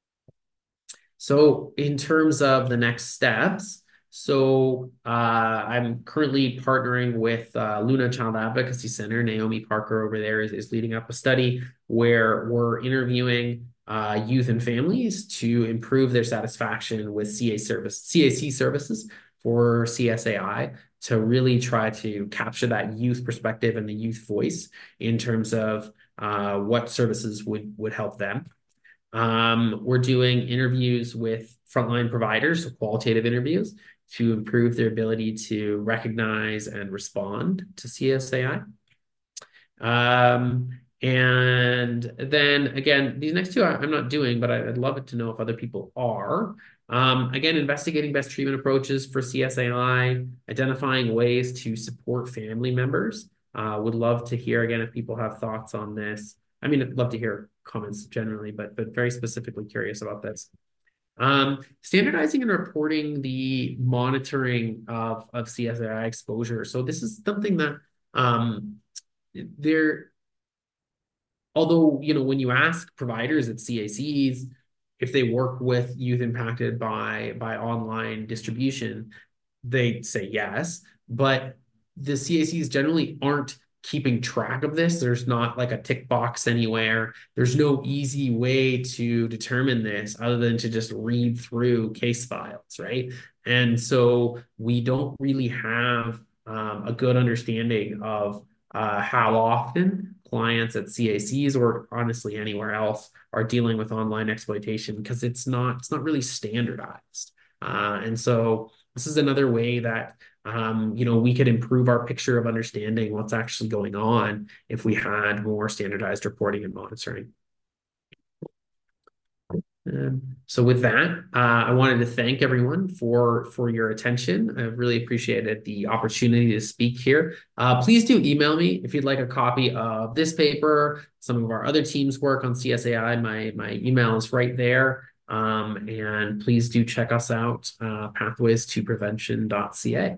So in terms of the next steps, so uh, I'm currently partnering with uh, Luna Child Advocacy Center. Naomi Parker over there is, is leading up a study where we're interviewing uh, youth and families to improve their satisfaction with C A service, C A C services for C S A I, to really try to capture that youth perspective and the youth voice in terms of uh, what services would would help them. Um, we're doing interviews with frontline providers, so qualitative interviews, to improve their ability to recognize and respond to C S A I. Um, and then again, these next two I, I'm not doing, but I, I'd love it to know if other people are. Um, again, investigating best treatment approaches for C S A I, identifying ways to support family members. Uh, would love to hear again if people have thoughts on this. I mean, I'd love to hear comments generally, but but very specifically curious about this. Um, standardizing and reporting the monitoring of, of C S A I exposure. So this is something that um, there, although, you know, when you ask providers at C A Cs if they work with youth impacted by by online distribution, they say yes, but the C A Cs generally aren't keeping track of this. There's not like a tick box anywhere. There's no easy way to determine this other than to just read through case files, right? And so we don't really have um, a good understanding of uh, how often clients at C A Cs or honestly anywhere else are dealing with online exploitation, because it's not it's not really standardized. Uh, and so this is another way that um, you know, we could improve our picture of understanding what's actually going on if we had more standardized reporting and monitoring. Um, so with that, uh, I wanted to thank everyone for for your attention. I really appreciated the opportunity to speak here. Uh, please do email me if you'd like a copy of this paper, some of our other teams' work on C S A I. My, my email is right there. Um, and please do check us out, uh, pathways to prevention dot c a.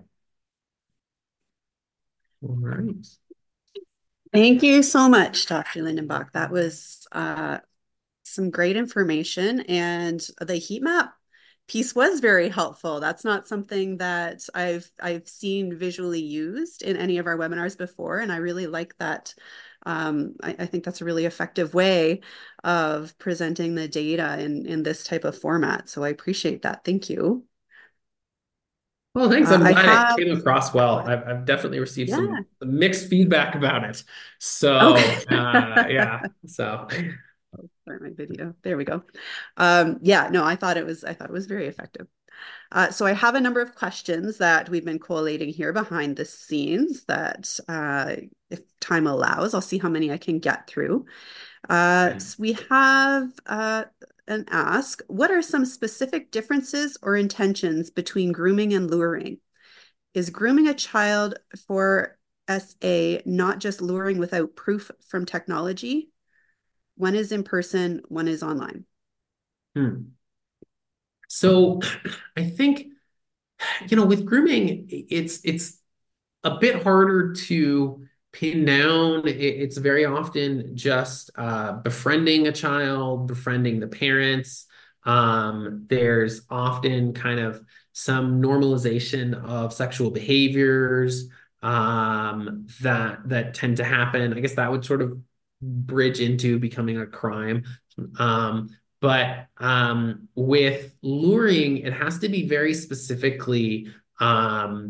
All right. Thank you so much, Doctor Lindenbach. That was uh, some great information, and the heat map piece was very helpful. That's not something that I've I've seen visually used in any of our webinars before, and I really like that. Um, I, I think that's a really effective way of presenting the data in in this type of format. So I appreciate that. Thank you. Well, thanks. Uh, I'm I glad it have, came across well. I've, I've definitely received some yeah. mixed feedback about it. So, Okay. uh, yeah. So, Start my video. There we go. Um, yeah, no, I thought it was I thought it was very effective. Uh, so I have a number of questions that we've been collating here behind the scenes that, uh, if time allows, I'll see how many I can get through. Uh, so we have uh, an ask, what are some specific differences or intentions between grooming and luring? Is grooming a child for S A not just luring without proof from technology? One is in person, one is online. hmm. So I think, you know, with grooming, it's it's a bit harder to pin down. It's very often just uh, befriending a child, befriending the parents. Um, there's often kind of some normalization of sexual behaviors um, that that tend to happen. I guess that would sort of bridge into becoming a crime. Um, but um, with luring, it has to be very specifically um,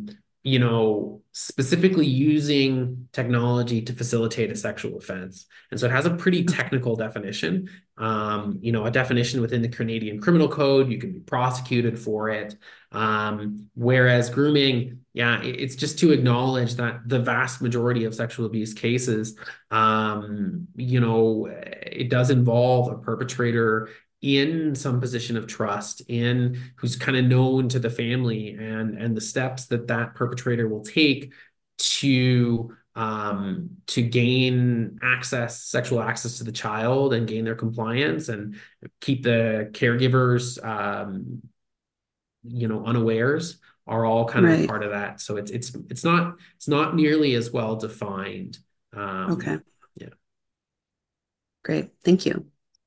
you know, specifically using technology to facilitate a sexual offense. And so it has a pretty technical definition, um, you know, a definition within the Canadian Criminal Code. You can be prosecuted for it. Um, whereas grooming, yeah, it's just to acknowledge that the vast majority of sexual abuse cases, um, you know, it does involve a perpetrator in some position of trust, in who's kind of known to the family, and and the steps that that perpetrator will take to um to gain access sexual access to the child and gain their compliance and keep the caregivers um you know unawares, are all kind of a Right. part of that. So it's it's it's not it's not nearly as well defined. um Okay. yeah. Great. Thank you.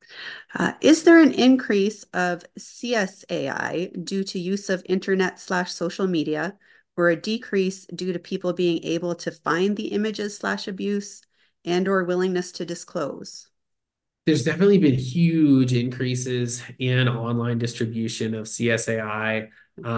Uh, is there an increase of C S A I due to use of internet slash social media, or a decrease due to people being able to find the images slash abuse and or willingness to disclose? There's definitely been huge increases in online distribution of C S A I.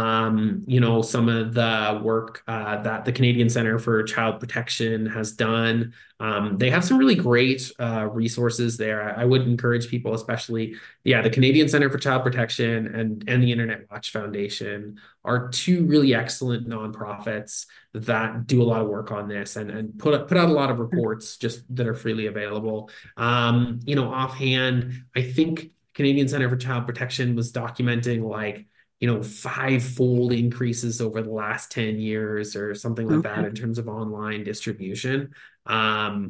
Um, you know, some of the work uh, that the Canadian Center for Child Protection has done. Um, they have some really great uh, resources there. I, I would encourage people, especially, yeah, the Canadian Center for Child Protection and and the Internet Watch Foundation are two really excellent nonprofits that do a lot of work on this, and and put put out a lot of reports just that are freely available. Um, you know, offhand, I think Canadian Center for Child Protection was documenting like, you know, five-fold increases over the last ten years or something like that Okay. in terms of online distribution. Um,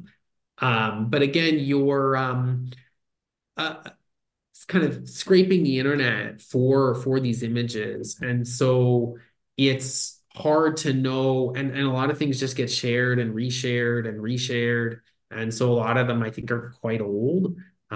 um, but again, you're um, uh, kind of scraping the internet for for these images, and so it's hard to know, and and a lot of things just get shared and reshared and reshared, and so a lot of them I think are quite old,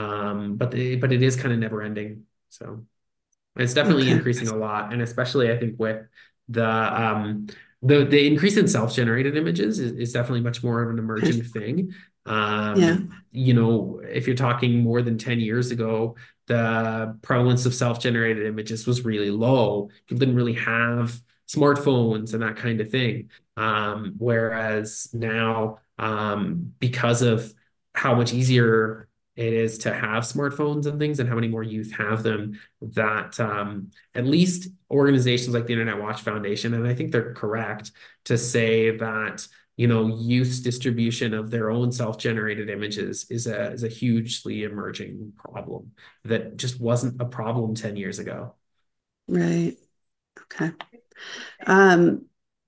um but they, but it is kind of never ending. So it's definitely Okay. increasing a lot, and especially I think with the um the the increase in self-generated images is, is definitely much more of an Okay. emerging thing. Yeah. Um, you know, if you're talking more than ten years ago, the prevalence of self-generated images was really low. People didn't really have smartphones and that kind of thing. Um, whereas now, um, because of how much easier it is to have smartphones and things, and how many more youth have them, that um, at least organizations like the Internet Watch Foundation, and I think they're correct to say that, you know, youth's distribution of their own self-generated images is a is a hugely emerging problem that just wasn't a problem ten years ago. Right. Okay. Um,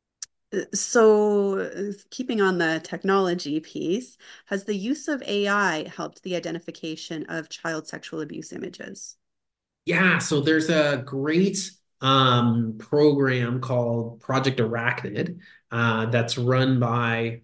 so keeping on the technology piece, has the use of A I helped the identification of child sexual abuse images? Yeah, so there's a great um, program called Project Arachnid uh, that's run by,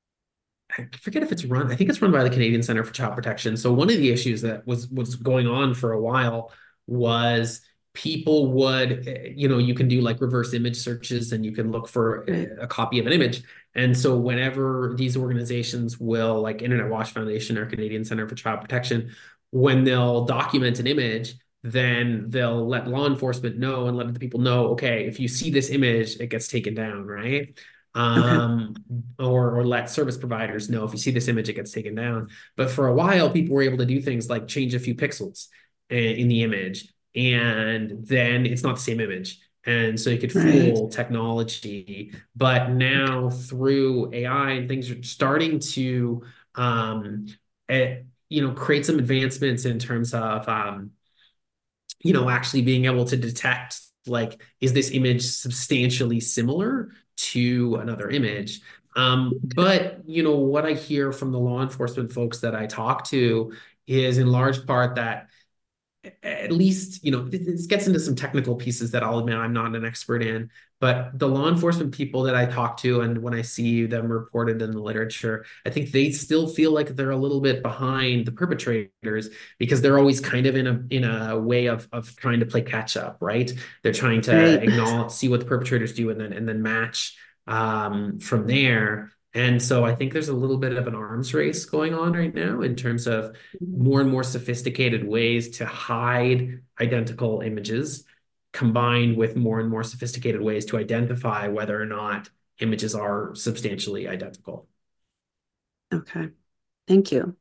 I forget if it's run, I think it's run by the Canadian Center for Child Protection. So one of the issues that was was going on for a while was people would, eh, you know, you can do like reverse image searches and you can look for Right. a copy of an image. And so whenever these organizations will, like Internet Watch Foundation or Canadian Center for Child Protection, when they'll document an image, then they'll let law enforcement know and let the people know, okay, if you see this image, it gets taken down, right? Okay. um, or or let service providers know if you see this image, it gets taken down. But for a while, people were able to do things like change a few pixels in the image, and then it's not the same image. And so you could Right. fool technology. But now through A I and things are starting to, um, eh, you know, create some advancements in terms of um, you know, actually being able to detect, like, is this image substantially similar to another image? Um, but, you know, what I hear from the law enforcement folks that I talk to is in large part that at least, you know, this gets into some technical pieces that I'll admit I'm not an expert in, but the law enforcement people that I talk to and when I see them reported in the literature, I think they still feel like they're a little bit behind the perpetrators because they're always kind of in a in a way of of trying to play catch up, right? They're trying to Right. acknowledge, see what the perpetrators do, and then and then match um, from there. And so I think there's a little bit of an arms race going on right now in terms of more and more sophisticated ways to hide identical images, combined with more and more sophisticated ways to identify whether or not images are substantially identical. Okay. Thank you.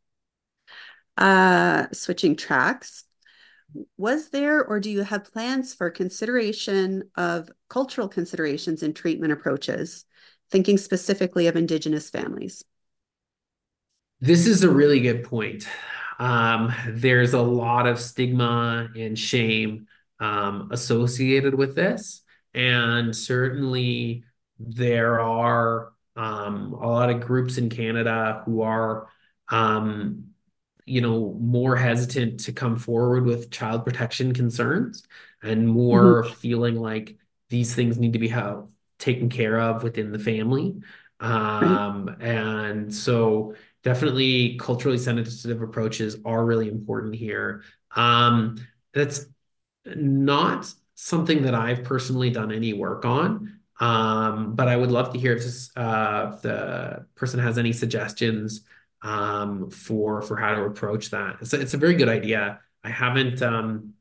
Uh, switching tracks. Was there or do you have plans for consideration of cultural considerations in treatment approaches, thinking specifically of Indigenous families? This is a really good point. Um, there's a lot of stigma and shame um, associated with this. And certainly there are um, a lot of groups in Canada who are, um, you know, more hesitant to come forward with child protection concerns and Mhm. more feeling like these things need to be how, taken care of within the family. Right. Um, and so definitely culturally sensitive approaches are really important here. Um, that's not something that I've personally done any work on. Um, but I would love to hear if this, uh, if the person has any suggestions um, for for how to approach that. It's a, it's a very good idea. I haven't, um,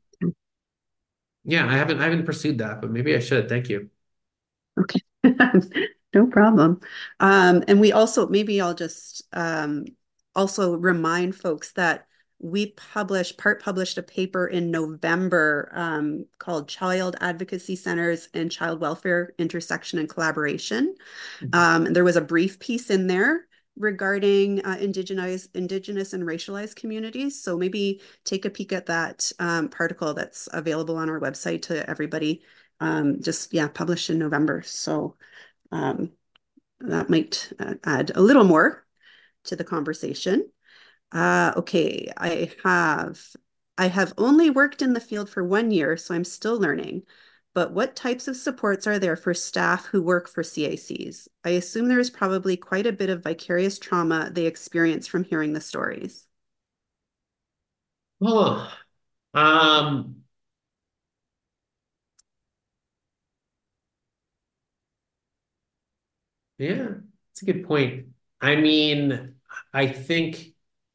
yeah, I haven't I haven't pursued that, but maybe I should. Thank you. Okay. No problem. Um, and we also, maybe I'll just um, also remind folks that we published, part published a paper in November um, called Child Advocacy Centers and Child Welfare Intersection and Collaboration. Um, and there was a brief piece in there regarding uh, indigenous, indigenous and racialized communities. So maybe take a peek at that um, particle that's available on our website to everybody. Um, just yeah, published in November. So um, that might uh, add a little more to the conversation. Uh, okay, I have I have only worked in the field for one year, so I'm still learning. But what types of supports are there for staff who work for C A Cs? I assume there is probably quite a bit of vicarious trauma they experience from hearing the stories. Oh, um, yeah, it's a good point. I mean, I think.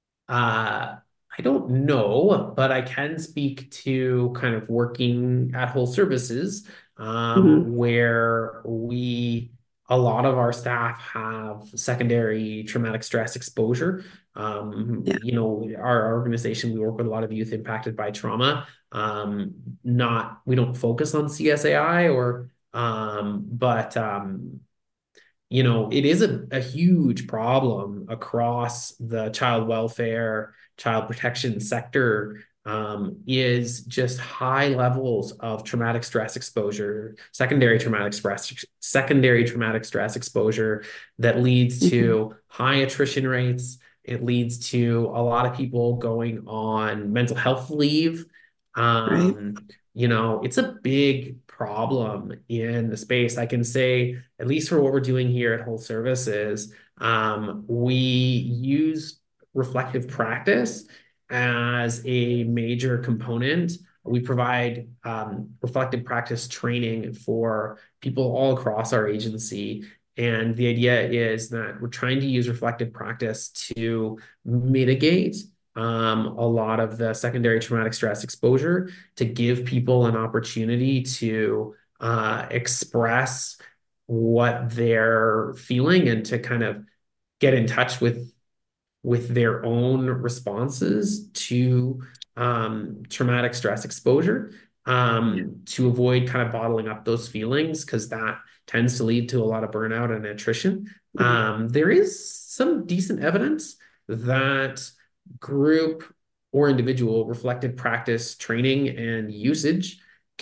Uh, I don't know, but I can speak to kind of working at Whole Services, Hmm. um, where we, a lot of our staff have secondary traumatic stress exposure. Um, Yeah, you know, our, our organization, we work with a lot of youth impacted by trauma. Um, not, we don't focus on C S A I or, um, but, um, you know, it is a, a huge problem across the child welfare, child protection sector, um, is just high levels of traumatic stress exposure, secondary traumatic stress, secondary traumatic stress exposure that leads hmm, to high attrition rates. It leads to a lot of people going on mental health leave. right. Um, you know, it's a big problem in the space. I can say, at least for what we're doing here at Whole Services, um, we use reflective practice as a major component. We provide um, reflective practice training for people all across our agency. And the idea is that we're trying to use reflective practice to mitigate um, a lot of the secondary traumatic stress exposure, to give people an opportunity to uh, express what they're feeling and to kind of get in touch with with their own responses to um, traumatic stress exposure, Yeah. um, to avoid kind of bottling up those feelings because that tends to lead to a lot of burnout and attrition. Mhm. Um, there is some decent evidence that group or individual reflective practice training and usage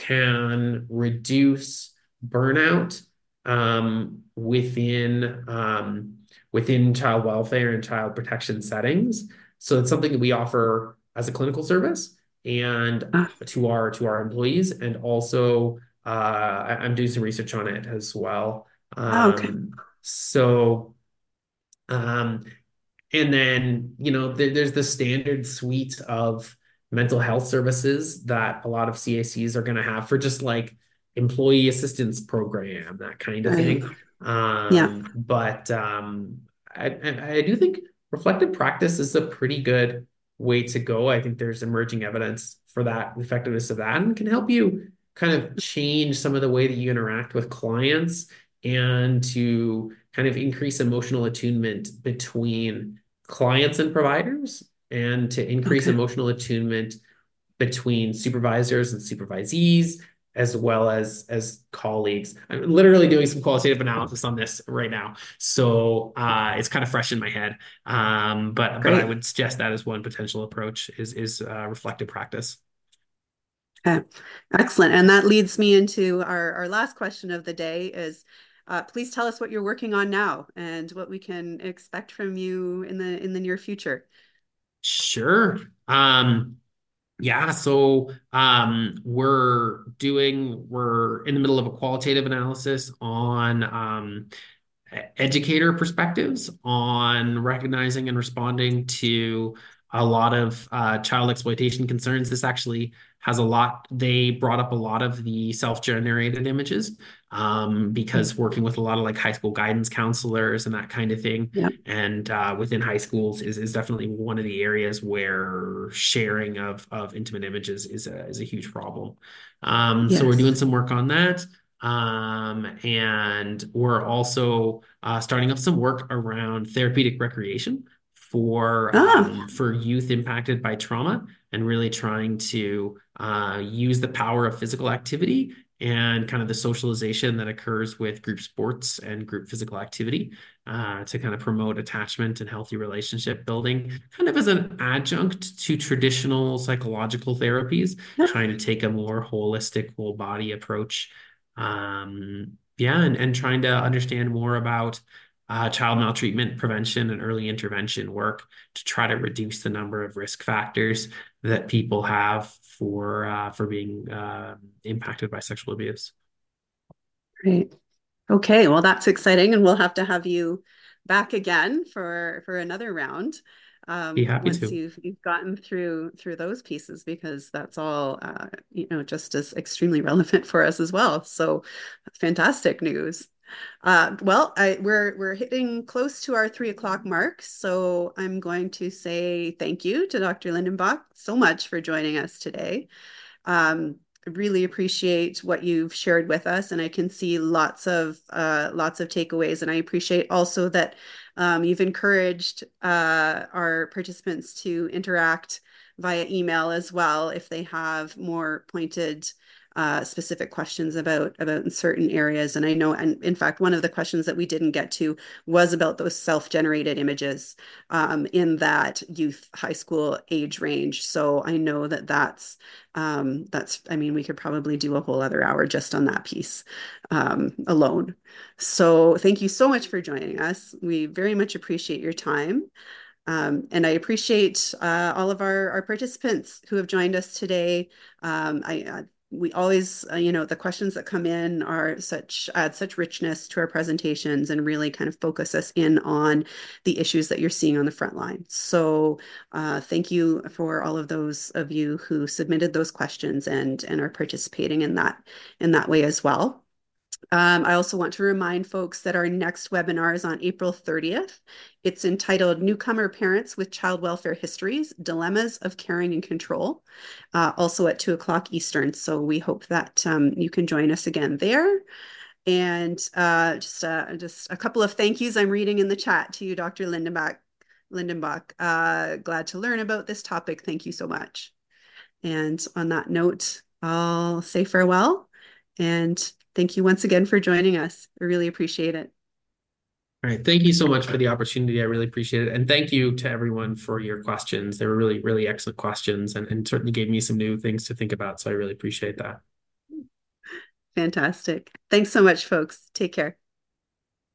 can reduce burnout um, within um, within child welfare and child protection settings. So it's something that we offer as a clinical service and Ah, to our to our employees, and also uh, I, I'm doing some research on it as well. ah, okay. Um, so um, and then, you know, there, there's the standard suite of mental health services that a lot of C A Cs are going to have for just like employee assistance program, that kind of Right. thing. Yeah. Um, but um, I, I, I do think reflective practice is a pretty good way to go. I think there's emerging evidence for that, effectiveness of that, and can help you kind of change some of the way that you interact with clients and to kind of increase emotional attunement between clients and providers, and to increase Okay. emotional attunement between supervisors and supervisees, as well as as colleagues. I'm literally doing some qualitative analysis on this right now, so uh, it's kind of fresh in my head. Um, but but I Great. would suggest that as one potential approach is is uh, reflective practice. Okay. Excellent. And that leads me into our, our last question of the day is uh, please tell us what you're working on now and what we can expect from you in the in the near future. Sure. Um, Yeah, so um, we're doing, we're in the middle of a qualitative analysis on um, e- educator perspectives on recognizing and responding to a lot of uh, child exploitation concerns. This actually has a lot, they brought up a lot of the self-generated images um, because working with a lot of like high school guidance counselors and that kind of thing. Yep. And uh, within high schools is, is definitely one of the areas where sharing of, of intimate images is a, is a huge problem. Um, so we're doing Yes. some work on that. Um, and we're also uh, starting up some work around therapeutic recreation for Ah, um, for youth impacted by trauma, and really trying to uh, use the power of physical activity and kind of the socialization that occurs with group sports and group physical activity uh, to kind of promote attachment and healthy relationship building, kind of as an adjunct to traditional psychological therapies, yeah. trying to take a more holistic, whole body approach. Um, yeah, and, and trying to understand more about uh, child maltreatment prevention and early intervention work to try to reduce the number of risk factors that people have for uh, for being uh, impacted by sexual abuse. Great. Okay, well, that's exciting, and we'll have to have you back again for for another round Be um, happy once to. you've you've gotten through through those pieces because that's all uh, you know just as extremely relevant for us as well. So, fantastic news. Uh, well, I, we're we're hitting close to our three o'clock mark, so I'm going to say thank you to Doctor Lindenbach so much for joining us today. Um, really appreciate what you've shared with us, and I can see lots of uh, lots of takeaways. And I appreciate also that um, you've encouraged uh, our participants to interact via email as well if they have more pointed uh, specific questions about about certain areas. And I know, and in fact, one of the questions that we didn't get to was about those self-generated images um, in that youth high school age range. So I know that that's um, that's, I mean, we could probably do a whole other hour just on that piece um, alone. So thank you so much for joining us. We very much appreciate your time. Um, and I appreciate uh, all of our, our participants who have joined us today. Um, I, uh, we always, uh, you know, the questions that come in are such, add such richness to our presentations and really kind of focus us in on the issues that you're seeing on the front line. So uh, thank you for all of those of you who submitted those questions and, and are participating in that, in that way as well. Um, I also want to remind folks that our next webinar is on April thirtieth. It's entitled Newcomer Parents with Child Welfare Histories, Dilemmas of Caring and Control, uh, also at two o'clock Eastern. So we hope that um, you can join us again there. And uh, just, uh, just a couple of thank yous I'm reading in the chat to you, Doctor Lindenbach. Lindenbach, uh, glad to learn about this topic. Thank you so much. And on that note, I'll say farewell and thank you once again for joining us. I really appreciate it. All right. Thank you so much for the opportunity. I really appreciate it. And thank you to everyone for your questions. They were really, really excellent questions, and, and certainly gave me some new things to think about. So I really appreciate that. Fantastic. Thanks so much, folks. Take care.